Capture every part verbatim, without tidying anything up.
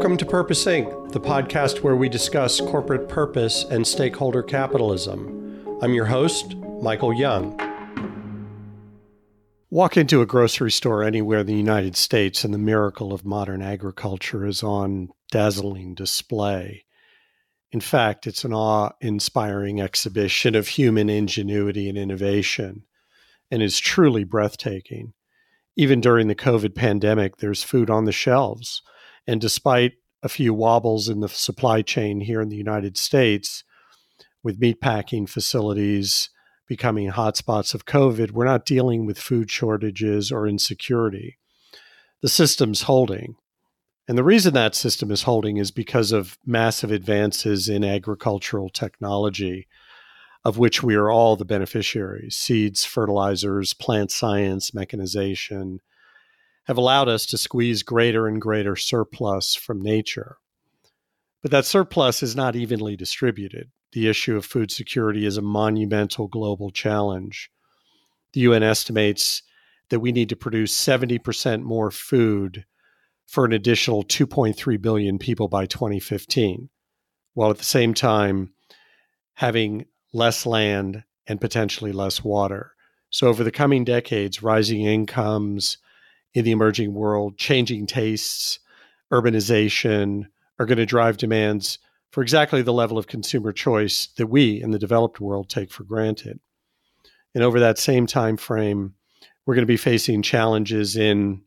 Welcome to Purpose Incorporated, the podcast where we discuss corporate purpose and stakeholder capitalism. I'm your host, Michael Young. Walk into a grocery store anywhere in the United States and the miracle of modern agriculture is on dazzling display. In fact, it's an awe-inspiring exhibition of human ingenuity and innovation, and is truly breathtaking. Even during the COVID pandemic, there's food on the shelves. And despite a few wobbles in the supply chain here in the United States, with meatpacking facilities becoming hotspots of COVID, we're not dealing with food shortages or insecurity. The system's holding. And the reason that system is holding is because of massive advances in agricultural technology, of which we are all the beneficiaries. Seeds, fertilizers, plant science, mechanization have allowed us to squeeze greater and greater surplus from nature. But that surplus is not evenly distributed. The issue of food security is a monumental global challenge. The U N estimates that we need to produce seventy percent more food for an additional two point three billion people by twenty fifteen, while at the same time having less land and potentially less water. So over the coming decades, rising incomes in the emerging world, changing tastes, urbanization are going to drive demands for exactly the level of consumer choice that we in the developed world take for granted. And over that same time frame, we're going to be facing challenges in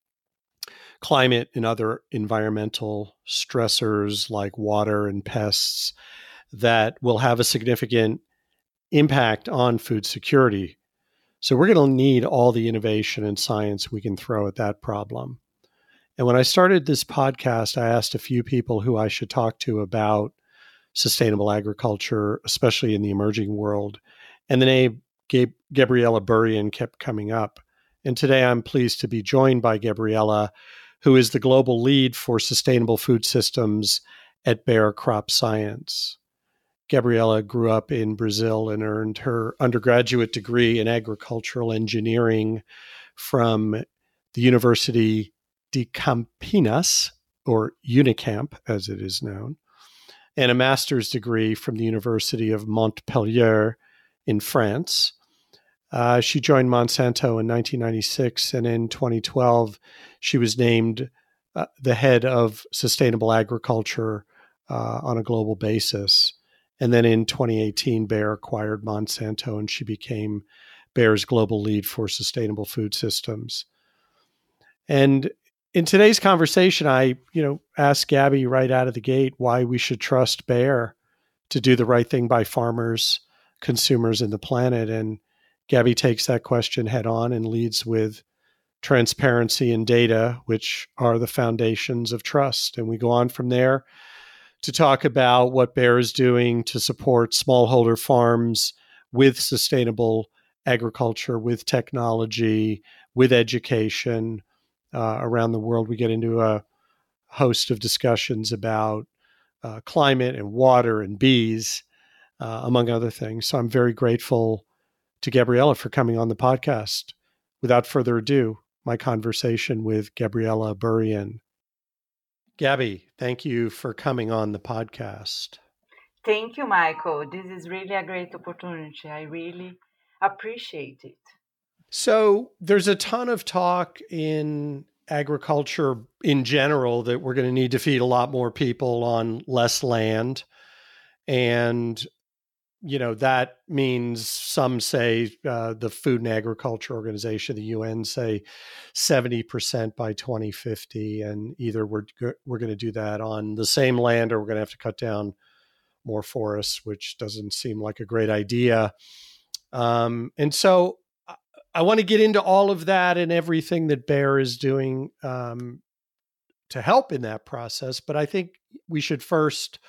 climate and other environmental stressors like water and pests that will have a significant impact on food security. So we're going to need all the innovation and science we can throw at that problem. And when I started this podcast, I asked a few people who I should talk to about sustainable agriculture, especially in the emerging world. And the name Gab- Gabriela Burian kept coming up. And today I'm pleased to be joined by Gabriela, who is the global lead for sustainable food systems at Bayer Crop Science. Gabriela grew up in Brazil and earned her undergraduate degree in agricultural engineering from the University de Campinas, or Unicamp as it is known, and a master's degree from the University of Montpellier in France. Uh, she joined Monsanto in nineteen ninety-six, and in twenty twelve, she was named uh, the head of sustainable agriculture uh, on a global basis. And then in twenty eighteen, Bayer acquired Monsanto, and she became Bayer's global lead for sustainable food systems. And in today's conversation, I, you know, asked Gabby right out of the gate why we should trust Bayer to do the right thing by farmers, consumers, and the planet. And Gabby takes that question head on and leads with transparency and data, which are the foundations of trust. And we go on from there to talk about what Bayer is doing to support smallholder farms with sustainable agriculture, with technology, with education uh, around the world. We get into a host of discussions about uh, climate and water and bees, uh, among other things. So I'm very grateful to Gabriela for coming on the podcast. Without further ado, my conversation with Gabriela Burian. Gabby, thank you for coming on the podcast. Thank you, Michael. This is really a great opportunity. I really appreciate it. So there's a ton of talk in agriculture in general that we're going to need to feed a lot more people on less land. And, you know, that means some say uh, the Food and Agriculture Organization, the U N, say seventy percent by twenty fifty. And either we're, we're going to do that on the same land or we're going to have to cut down more forests, which doesn't seem like a great idea. Um, and so I, I want to get into all of that and everything that Bayer is doing um, to help in that process. But I think we should first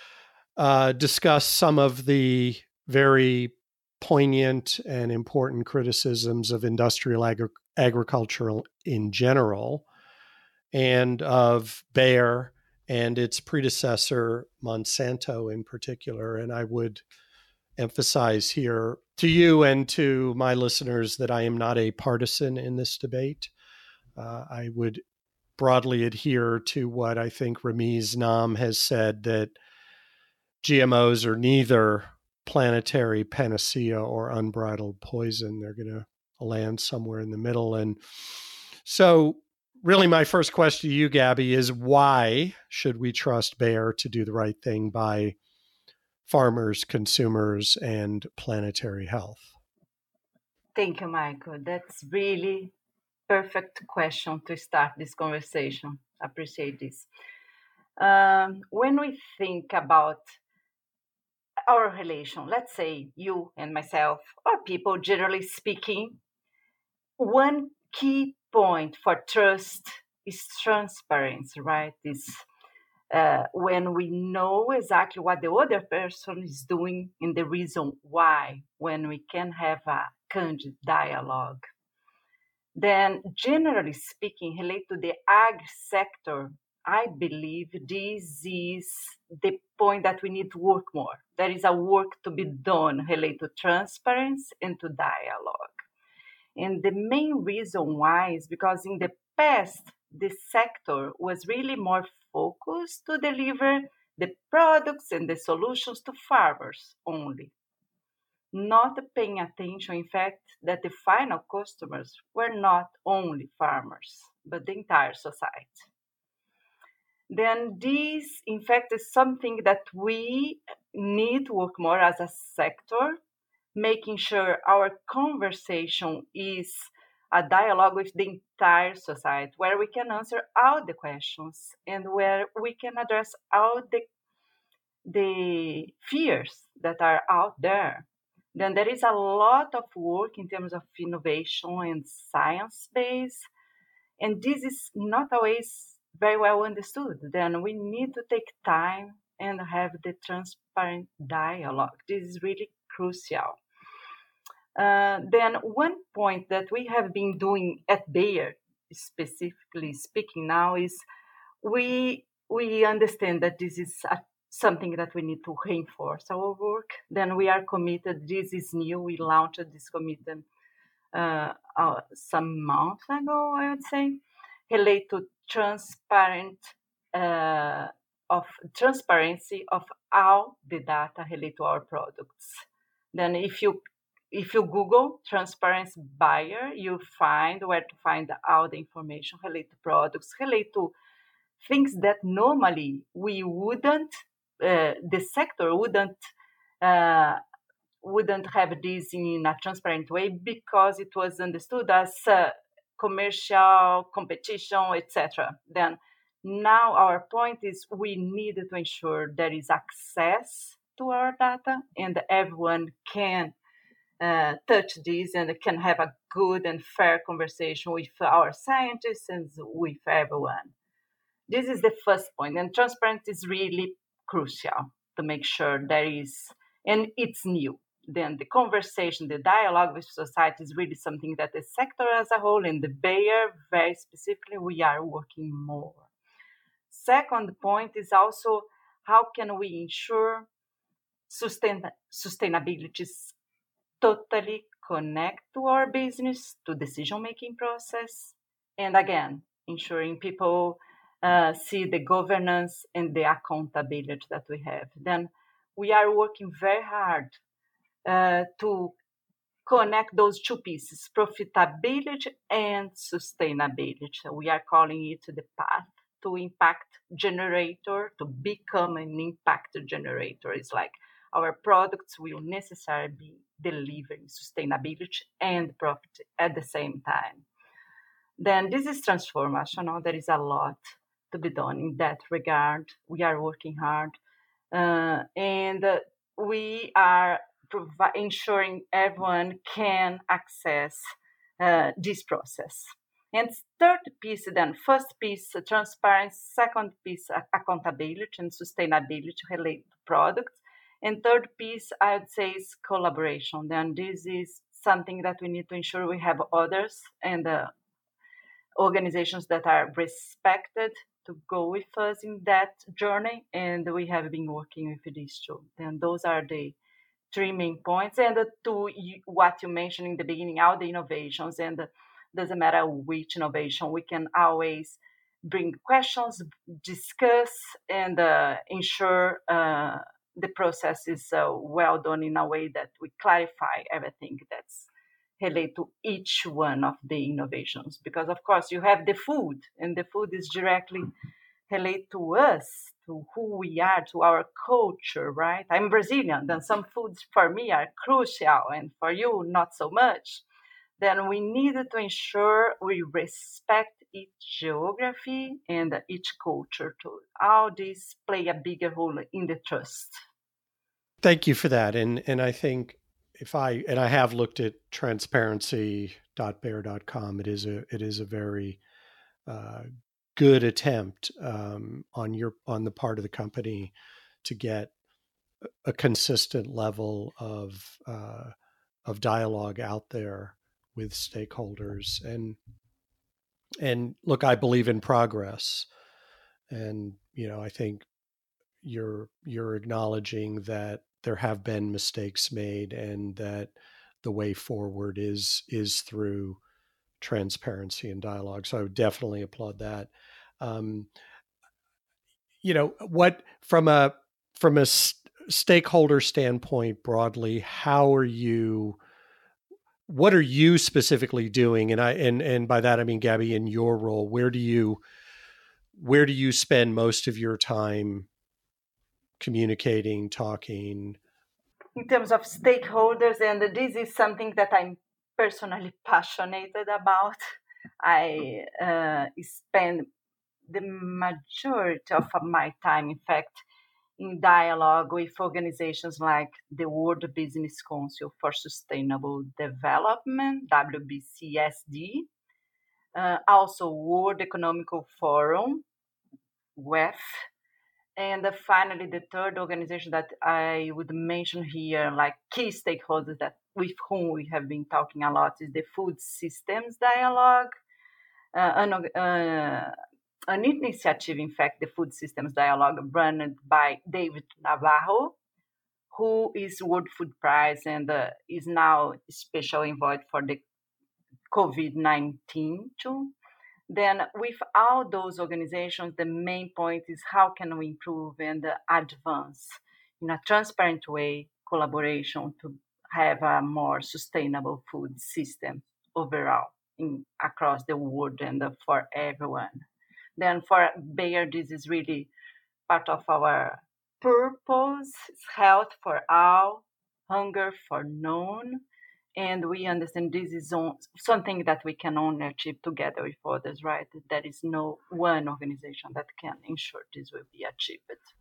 uh, discuss some of the very poignant and important criticisms of industrial agri- agriculture in general and of Bayer and its predecessor, Monsanto in particular. And I would emphasize here to you and to my listeners that I am not a partisan in this debate. Uh, I would broadly adhere to what I think Ramiz Nam has said, that G M Os are neither planetary panacea or unbridled poison. They're going to land somewhere in the middle. And so really my first question to you, Gabby, is why should we trust Bayer to do the right thing by farmers, consumers, and planetary health? Thank you, Michael. That's really perfect question to start this conversation. Appreciate this. Um, when we think about our relation, let's say you and myself, or people generally speaking, one key point for trust is transparency, right? Is uh, when we know exactly what the other person is doing and the reason why, when we can have a candid dialogue. Then, generally speaking, relate to the ag sector, I believe this is the point that we need to work more. There is a work to be done related to transparency and to dialogue. And the main reason why is because in the past, the sector was really more focused to deliver the products and the solutions to farmers only, not paying attention, in fact, that the final customers were not only farmers, but the entire society. Then this, in fact, is something that we need to work more as a sector, making sure our conversation is a dialogue with the entire society, where we can answer all the questions and where we can address all the, the fears that are out there. Then there is a lot of work in terms of innovation and science base, and this is not always very well understood. Then we need to take time and have the transparent dialogue. This is really crucial. Uh, then one point that we have been doing at Bayer, specifically speaking now, is we we understand that this is a, something that we need to reinforce our work. Then we are committed. This is new. We launched this commitment uh, uh, some months ago, I would say, relate to transparent uh, of transparency of all the data related to our products. Then if you if you Google transparency Bayer, you find where to find all the information related to products, related to things that normally we wouldn't, uh, the sector wouldn't uh, wouldn't have this in a transparent way because it was understood as uh, commercial competition, et cetera. Then now our point is we need to ensure there is access to our data and everyone can uh, touch this and can have a good and fair conversation with our scientists and with everyone. This is the first point, and transparency is really crucial to make sure there is, and it's new. Then the conversation, the dialogue with society is really something that the sector as a whole and the Bayer very specifically, we are working more. Second point is also how can we ensure sustain, sustainability is totally connect to our business, to decision-making process, and again, ensuring people uh, see the governance and the accountability that we have. Then we are working very hard uh, to connect those two pieces, profitability and sustainability. So we are calling it the path to impact generator, to become an impact generator. It's like our products will necessarily be delivering sustainability and profit at the same time. Then this is transformational. There is a lot to be done in that regard. We are working hard. Uh, and uh, we are provi- ensuring everyone can access uh, this process. And third piece, then, first piece, uh, transparency, second piece, uh, accountability and sustainability related to products. And third piece, I would say, is collaboration. Then this is something that we need to ensure we have others and uh, organizations that are respected to go with us in that journey, and we have been working with these two. And those are the three main points. And the two, what you mentioned in the beginning, all the innovations, and doesn't matter which innovation, we can always bring questions, discuss, and uh, ensure uh, the process is uh, well done in a way that we clarify everything that's related to each one of the innovations. Because, of course, you have the food, and the food is directly related to us, to who we are, to our culture, right? I'm Brazilian, then some foods for me are crucial, and for you, not so much. Then we needed to ensure we respect each geography and each culture too. All these play a bigger role in the trust. Thank you for that. And and I think if I and I have looked at transparency dot bayer dot com, it is a it is a very uh, good attempt um, on your on the part of the company to get a consistent level of uh, of dialogue out there with stakeholders. And and look, I believe in progress, and you know I think you're you're acknowledging that there have been mistakes made and that the way forward is is through transparency and dialogue. So I would definitely applaud that. Um, you know what from a from a s- stakeholder standpoint broadly, how are you? What are you specifically doing? And I and and by that I mean, Gabby, in your role, where do you where do you spend most of your time communicating, talking? In terms of stakeholders, and this is something that I'm personally passionate about. I uh, spend the majority of my time, in fact, in dialogue with organizations like the World Business Council for Sustainable Development, W B C S D, uh, also World Economical Forum, W E F, and uh, finally the third organization that I would mention here, like key stakeholders that with whom we have been talking a lot, is the Food Systems Dialogue, uh, an, uh, an initiative, in fact, the Food Systems Dialogue, run by David Navarro, who is World Food Prize and uh, is now special envoy for the COVID nineteen too. Then with all those organizations, the main point is how can we improve and uh, advance in a transparent way collaboration to have a more sustainable food system overall in, across the world and uh, for everyone. Then for Bayer, this is really part of our purpose, health for all, hunger for none. And we understand this is on, something that we can only achieve together with others, right? There is no one organization that can ensure this will be achieved.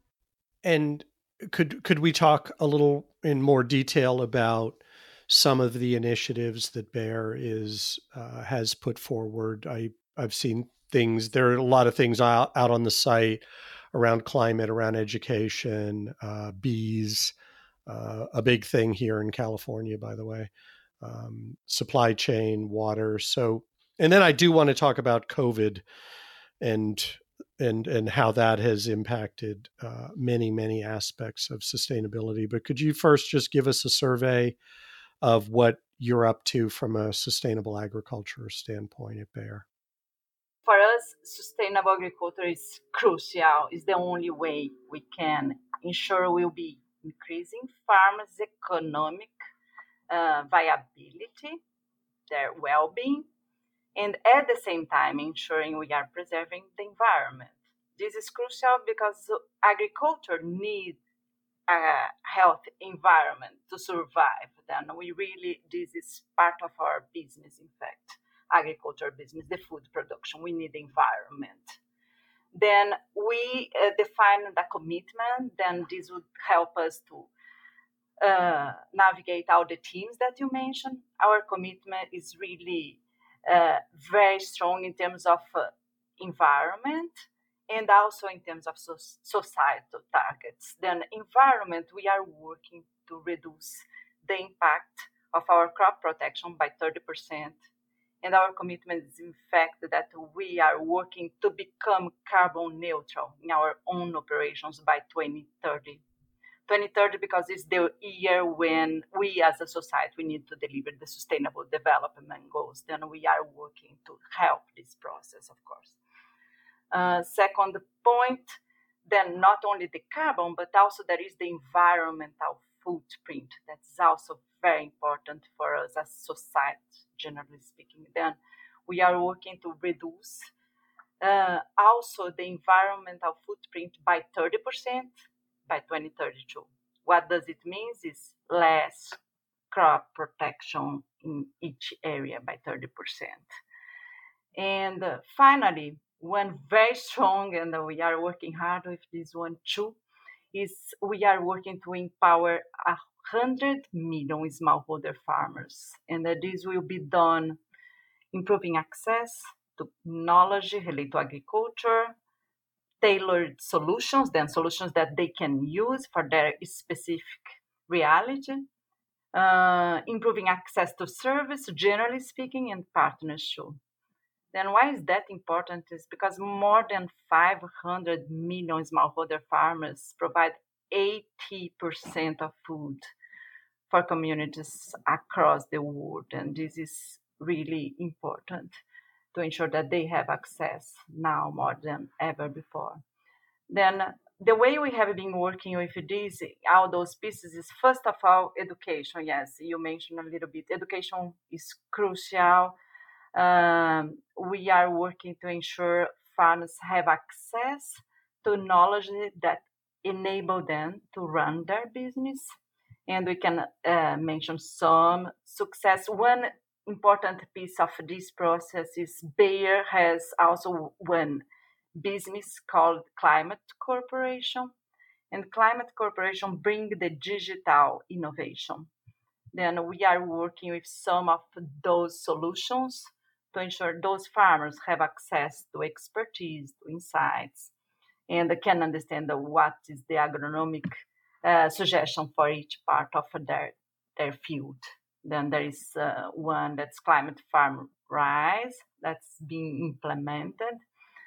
And could could we talk a little in more detail about some of the initiatives that Bayer is uh, has put forward? I I've seen things. There are a lot of things out, out on the site around climate, around education, uh, bees, uh, a big thing here in California, by the way, um, supply chain, water. So, and then I do want to talk about COVID and and and how that has impacted uh, many many aspects of sustainability. But could you first just give us a survey of what you're up to from a sustainable agriculture standpoint at Bayer? For us, sustainable agriculture is crucial. It's the only way we can ensure we'll be increasing farmers' economic uh, viability, their well-being, and at the same time ensuring we are preserving the environment. This is crucial because agriculture needs a healthy environment to survive. Then we really, this is part of our business, in fact, agriculture business, the food production. We need the environment. Then we uh, define the commitment, then this would help us to uh, navigate all the teams that you mentioned. Our commitment is really uh, very strong in terms of uh, environment and also in terms of so- societal targets. Then, environment, we are working to reduce the impact of our crop protection by thirty percent. And our commitment is, in fact, that we are working to become carbon neutral in our own operations by twenty thirty. twenty thirty because it's the year when we as a society we need to deliver the sustainable development goals. Then we are working to help this process, of course. Uh, second point, then not only the carbon, but also there is the environmental footprint. That's also very important for us as society, generally speaking. Then we are working to reduce uh, also the environmental footprint by thirty percent by twenty thirty-two. What does it mean is less crop protection in each area by thirty percent. And uh, finally, one very strong, and we are working hard with this one too, is we are working to empower a hundred million smallholder farmers, and that this will be done improving access to knowledge related to agriculture, tailored solutions, then solutions that they can use for their specific reality, uh, improving access to service, generally speaking, and partnership. Then why is that important? Is because more than five hundred million smallholder farmers provide eighty percent of food for communities across the world. And this is really important to ensure that they have access now more than ever before. Then the way we have been working with this, all those pieces is first of all, education. Yes, you mentioned a little bit. Education is crucial. Um, we are working to ensure farmers have access to knowledge that enable them to run their business. And we can uh, mention some success. One important piece of this process is Bayer has also one business called Climate Corporation. And Climate Corporation bring the digital innovation. Then we are working with some of those solutions to ensure those farmers have access to expertise, to insights, and can understand what is the agronomic uh, suggestion for each part of their, their field. Then there is uh, one that's Climate Farm Rise that's being implemented.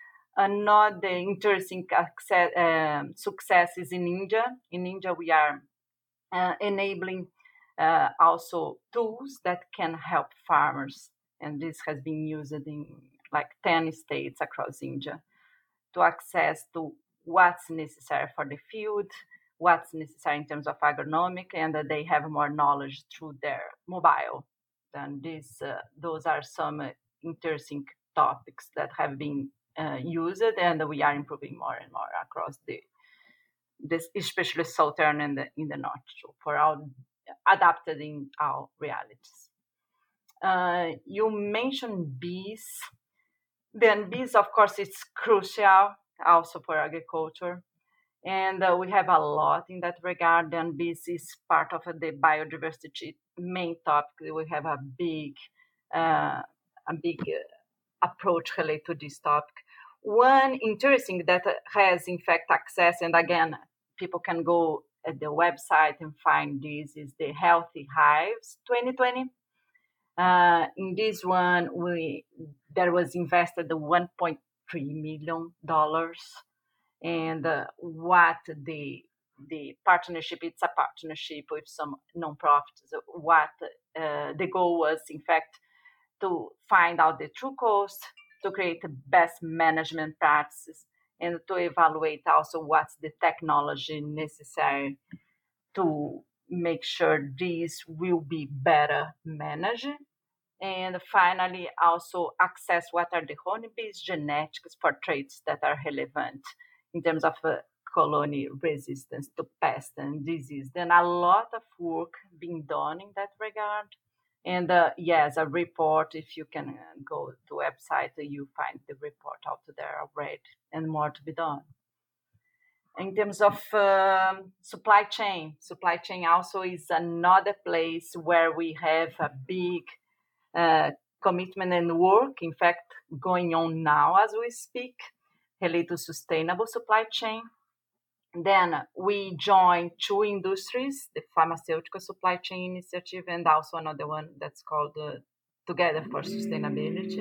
Another interesting access, um success is in India. In India, we are uh, enabling uh, also tools that can help farmers. And this has been used in like ten states across India to access to what's necessary for the field, what's necessary in terms of agronomic, and that they have more knowledge through their mobile. And these, uh, those are some uh, interesting topics that have been uh, used, and we are improving more and more across the this, especially southern and the, in the north, so for our adapted in our realities. Uh, you mentioned bees. Then bees, of course, it's crucial also for agriculture. And uh, we have a lot in that regard. And bees is part of the biodiversity main topic. We have a big, uh, a big uh, approach related to this topic. One interesting that has, in fact, access, and again, people can go at the website and find this, is the Healthy Hives twenty twenty. Uh, in this one, we there was invested one point three million dollars, and uh, what the the partnership, it's a partnership with some nonprofits. What uh, the goal was, in fact, to find out the true cost, to create the best management practices, and to evaluate also what's the technology necessary to make sure these will be better managed. And finally, also access what are the honeybees genetics for traits that are relevant in terms of uh, colony resistance to pests and disease. Then a lot of work being done in that regard. And uh, yes, a report, if you can uh, go to website, uh, you find the report out there already, and more to be done. In terms of um, supply chain, supply chain also is another place where we have a big uh, commitment and work, in fact, going on now as we speak, related to sustainable supply chain. Then we joined two industries, the Pharmaceutical Supply Chain Initiative, and also another one that's called uh, Together for Sustainability.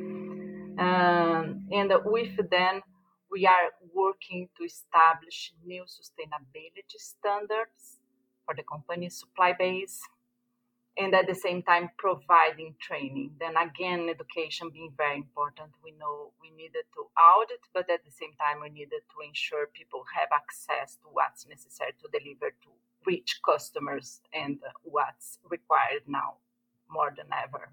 Um, and with them, we are working to establish new sustainability standards for the company's supply base. and at the same time providing training. Then again, education being very important. We know we needed to audit, but at the same time, we needed to ensure people have access to what's necessary to deliver to reach customers and what's required now more than ever.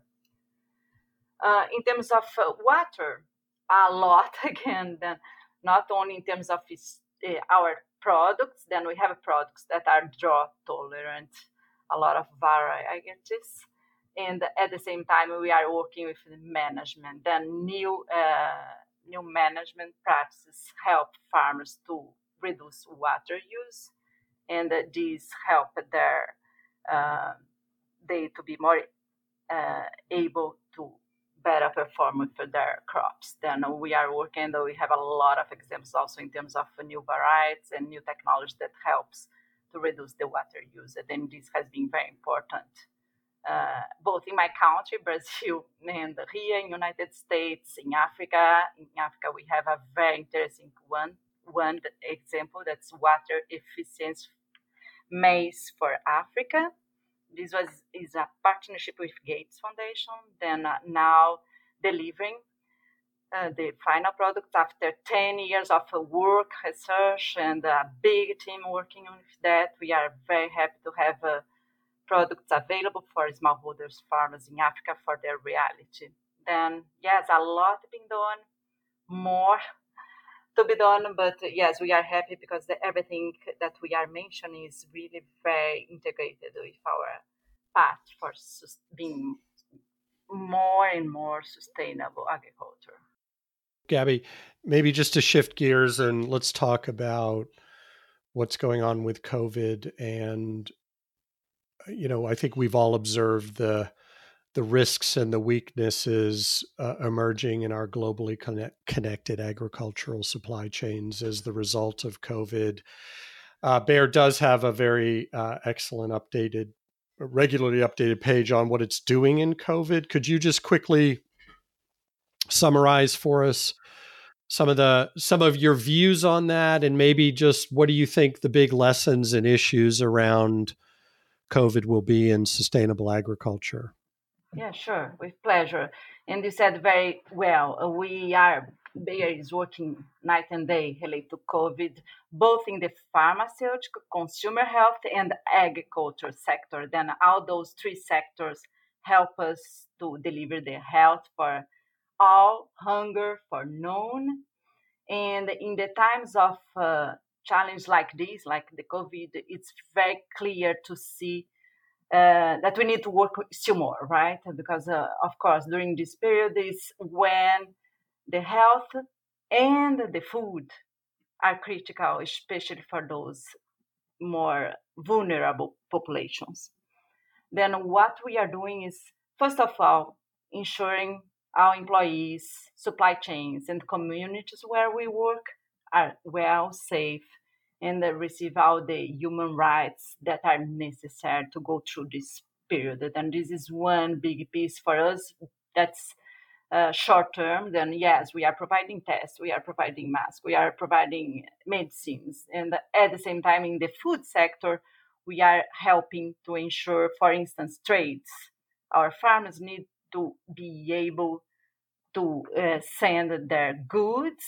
Uh, in terms of uh, water, a lot again, then not only in terms of uh, our products, then we have products that are drought tolerant, a lot of varieties. And at the same time, we are working with the management. Then new uh, new management practices help farmers to reduce water use, and uh, these help their uh, they to be more uh, able to better perform for their crops. Then we are working, though we have a lot of examples also in terms of new varieties and new technology that helps to reduce the water use. And this has been very important, uh, both in my country, Brazil, and here in United States, in Africa. In Africa, we have a very interesting one, one example that's water efficiency maize for Africa. This was is a partnership with Gates Foundation. Then uh, now delivering uh, the final product after ten years of uh, work, research, and a big team working on that. We are very happy to have uh, products available for smallholders farmers in Africa for their reality. Then yes, a lot being done, more to be done, but uh, yes, we are happy because the, everything that we are mentioning is really very integrated with our path for sus- being more and more sustainable agriculture. Gabby, maybe just to shift gears and let's talk about what's going on with COVID. And, you know, I think we've all observed the the risks and the weaknesses uh, emerging in our globally connect, connected agricultural supply chains as the result of COVID. Uh, Bayer does have a very uh, excellent updated, regularly updated page on what it's doing in COVID. Could you just quickly summarize for us some of the some of your views on that, and maybe just what do you think the big lessons and issues around COVID will be in sustainable agriculture? Yeah, sure, with pleasure. And you said very well, we are, Bayer is working night and day related to COVID, both in the pharmaceutical, consumer health, and agriculture sector. Then all those three sectors help us to deliver the health for all, hunger for none. And in the times of uh, challenge like this, like the COVID, it's very clear to see uh, that we need to work still more, right? Because, uh, of course, during this period is when the health and the food are critical, especially for those more vulnerable populations. Then what we are doing is, first of all, ensuring our employees, supply chains, and communities where we work are well, safe, and uh, receive all the human rights that are necessary to go through this period. And this is one big piece for us that's uh, short term. Then yes, we are providing tests, we are providing masks, we are providing medicines, and at the same time in the food sector, we are helping to ensure, for instance, trades. Our farmers need to be able to uh, send their goods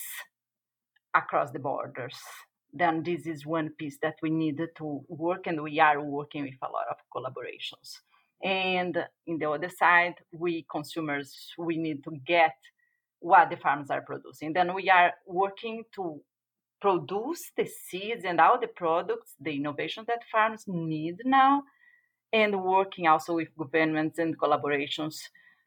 across the borders. Then this is one piece that we needed to work, and we are working with a lot of collaborations. And in the other side, we consumers, we need to get what the farmers are producing. Then we are working to produce the seeds and all the products, the innovation that farmers need now, and working also with governments and collaborations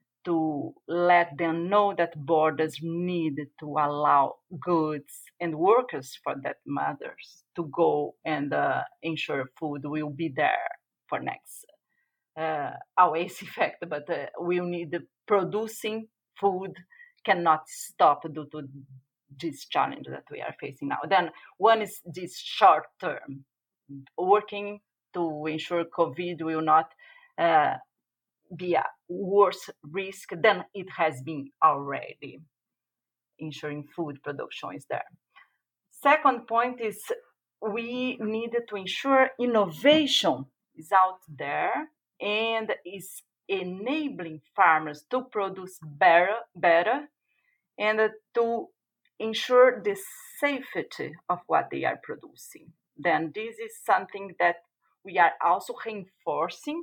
to let them know that borders need to allow goods and workers, for that matters, to go and uh, ensure food will be there for next. Uh, always effect, but uh, we'll need the producing food cannot stop due to this challenge that we are facing now. Then one is this short term, working to ensure COVID will not uh, be a worse risk than it has been already, ensuring food production is there. Second point is we needed to ensure innovation is out there and is enabling farmers to produce better, better and uh, to ensure the safety of what they are producing. Then this is something that we are also reinforcing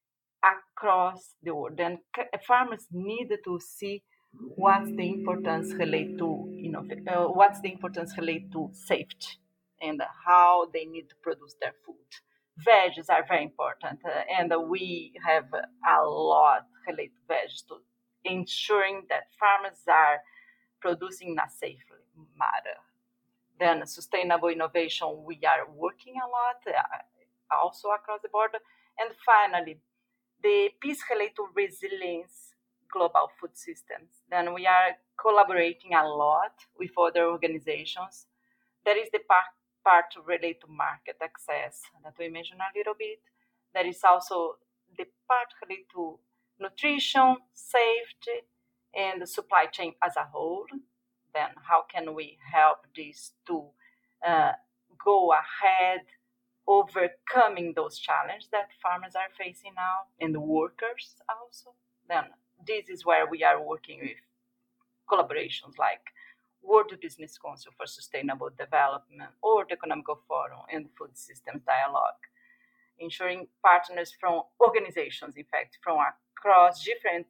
across the world. Then farmers need to see what's the importance relate to you know uh, what's the importance relate to safety and how they need to produce their food. Veggies are very important, uh, and we have a lot related to veggies to ensuring that farmers are producing in a safe manner. Then sustainable innovation, we are working a lot, uh, also across the board. And finally, the piece related to resilience global food systems. Then we are collaborating a lot with other organizations. There is the part, part related to market access that we mentioned a little bit. There is also the part related to nutrition, safety, and the supply chain as a whole. Then how can we help these to uh, go ahead overcoming those challenges that farmers are facing now and the workers also. Then this is where we are working with collaborations like World Business Council for Sustainable Development or the Economic Forum and Food Systems Dialogue, ensuring partners from organizations, in fact, from across different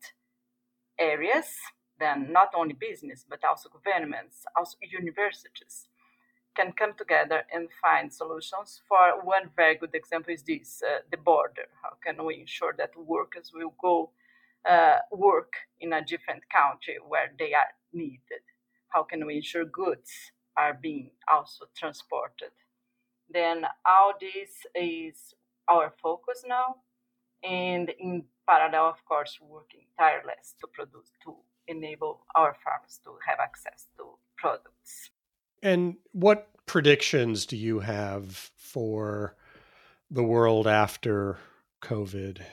areas, then not only business, but also governments, also universities, can come together and find solutions. For one very good example is this, uh, the border. How can we ensure that workers will go uh, work in a different country where they are needed? How can we ensure goods are being also transported? Then all this is our focus now, and in parallel, of course, working tireless to produce, to enable our farmers to have access to products. And what predictions do you have for the world after COVID?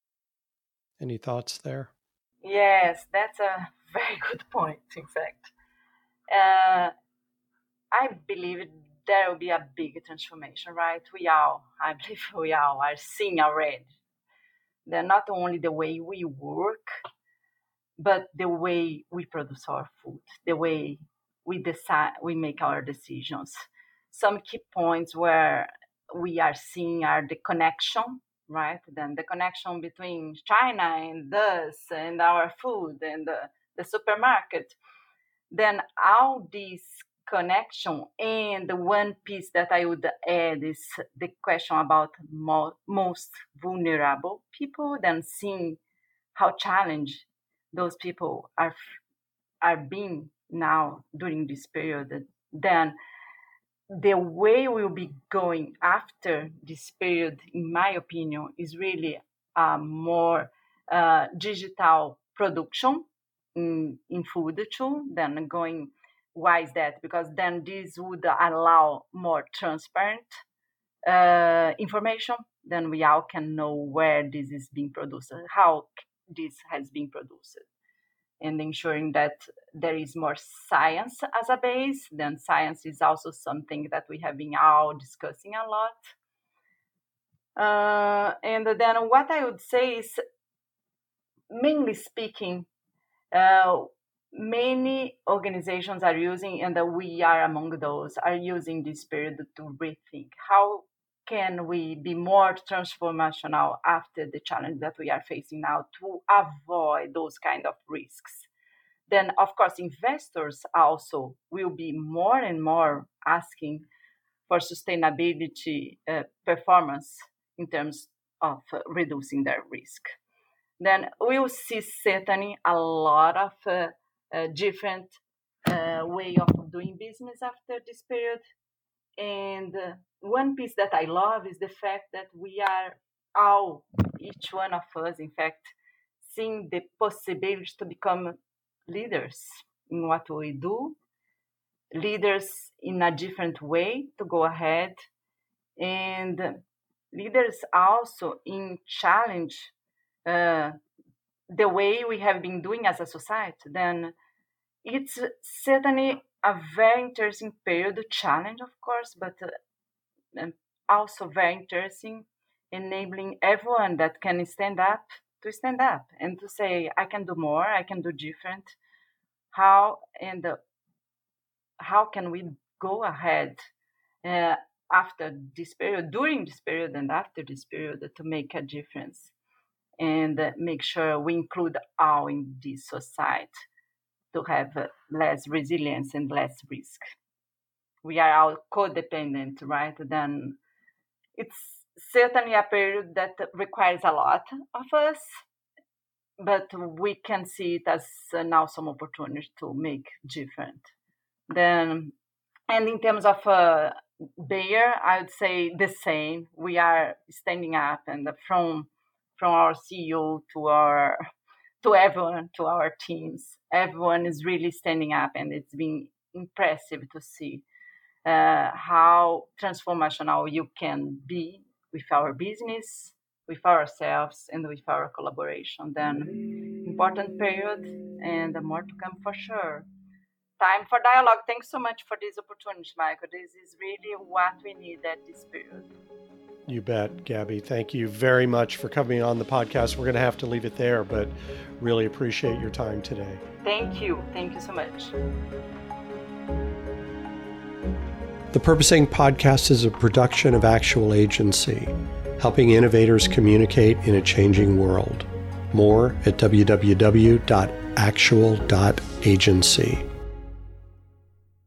Any thoughts there? Yes, that's a very good point, in fact. Uh, I believe there will be a big transformation, right? We all, I believe we all are seeing already that not only the way we work, but the way we produce our food, the way we decide, we make our decisions. Some key points where we are seeing are the connection, right? Then the connection between China and us and our food and the, the supermarket. Then all these connection, and the one piece that I would add is the question about mo- most vulnerable people, then seeing how challenged those people are are being now during this period. Then the way we'll be going after this period, in my opinion, is really a more uh, digital production in, in food too, than going. Why is that? Because then this would allow more transparent uh, information. Then we all can know where this is being produced, how this has been produced, and ensuring that there is more science as a base. Then science is also something that we have been all discussing a lot. Uh, and then what I would say is, mainly speaking, uh, many organizations are using, and we are among those, are using this period to rethink how can we be more transformational after the challenge that we are facing now to avoid those kind of risks. Then, of course, investors also will be more and more asking for sustainability uh, performance in terms of uh, reducing their risk. Then we will see certainly a lot of uh, uh, different uh, way of doing business after this period. And uh, one piece that I love is the fact that we are all, each one of us, in fact, seeing the possibility to become leaders in what we do, leaders in a different way to go ahead, and leaders also in challenge uh, the way we have been doing as a society. Then it's certainly a very interesting period, challenge, of course, but uh, also very interesting enabling everyone that can stand up to stand up and to say, I can do more, I can do different. How and uh, how can we go ahead uh, after this period, during this period and after this period to make a difference and uh, make sure we include all in this society to have uh, less resilience and less risk. We are all codependent, right? Then it's certainly a period that requires a lot of us, but we can see it as uh, now some opportunity to make different. Then, and in terms of uh, Bayer, I would say the same. We are standing up, and from from our C E O to our to everyone, to our teams, everyone is really standing up, and it's been impressive to see uh, how transformational you can be with our business, with ourselves, and with our collaboration. Then, important period, and more to come for sure. Time for dialogue. Thanks so much for this opportunity, Michael. This is really what we need at this period. You bet, Gabby. Thank you very much for coming on the podcast. We're going to have to leave it there, but really appreciate your time today. Thank you. Thank you so much. The Purposing Podcast is a production of Actual Agency, helping innovators communicate in a changing world. More at w w w dot actual dot agency.